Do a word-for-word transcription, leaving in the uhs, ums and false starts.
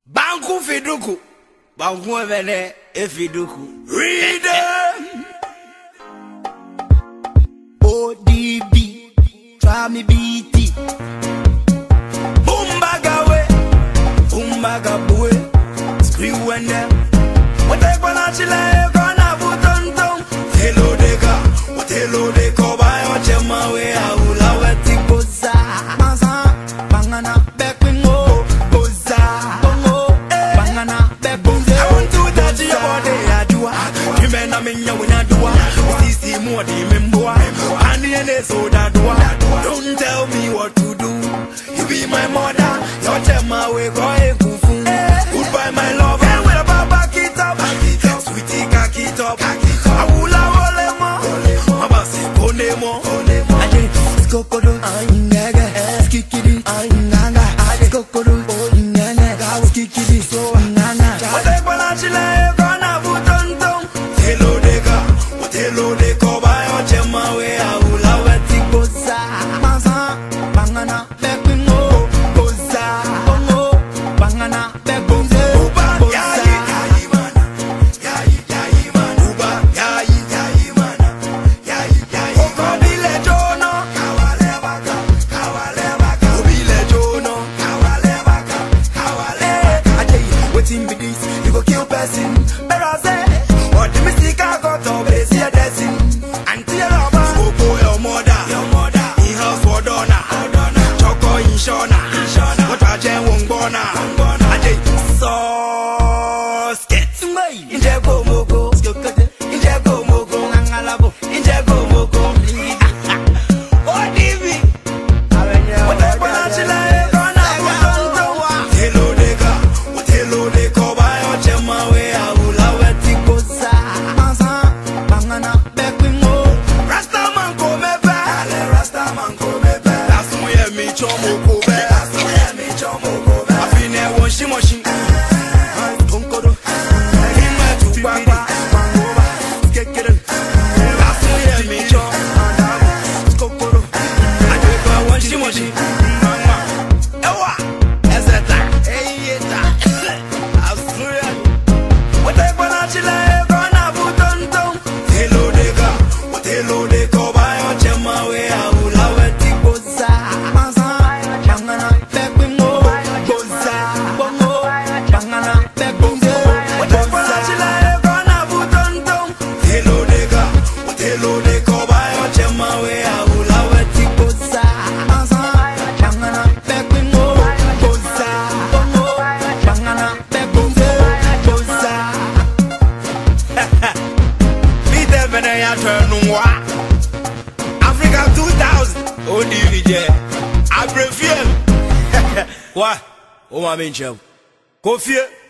Banku fiduku, banku evene efiduku. Reader, O D B, try me B T. Bumbagawe, bumbagawe, screw and them. What they gonna chile, gonna put on tongue. Hello deka, what hello deka, buy your chema way, I will have a ticosa. Maza, bangana, back with no, boza, bongo, bangana, back boza. I want to touch your body, I do. Remember me, you when I do. We see more than member. And the end is so that do. Don't tell me what to do. You be my mother, your chema way, go and kufu. Goodbye, my lover. Sweetie, cock it up. I will have all more. Abasi, Konemo. I did Skokodo, I'm Naga, Skikidi, I'm Nanga. I did Skokodo, I'm Nanga, Skikidi, so Nana. What they gonna chile, gonna put on tongue. Hello, Deka, what hello, Deka, by your chema way. I will have a ticosa. Maza, Bangana, Bequimo, Boza, Bongo, Bangana, Bequimo. You go kill person, better say. What the mistake I got to be see a blessing. Until your lover, go for your mother, your mother. In house for Donna, Choco in Shona, Shona. What I jam won't bona, I just saw skits. In Jago Mogo, in Jago Mogo, Nangalabo, in Jago Mogo. What did we? What the Panachila? Africa two thousand. O D B, I prefer. What? Oh, my man, Kofi.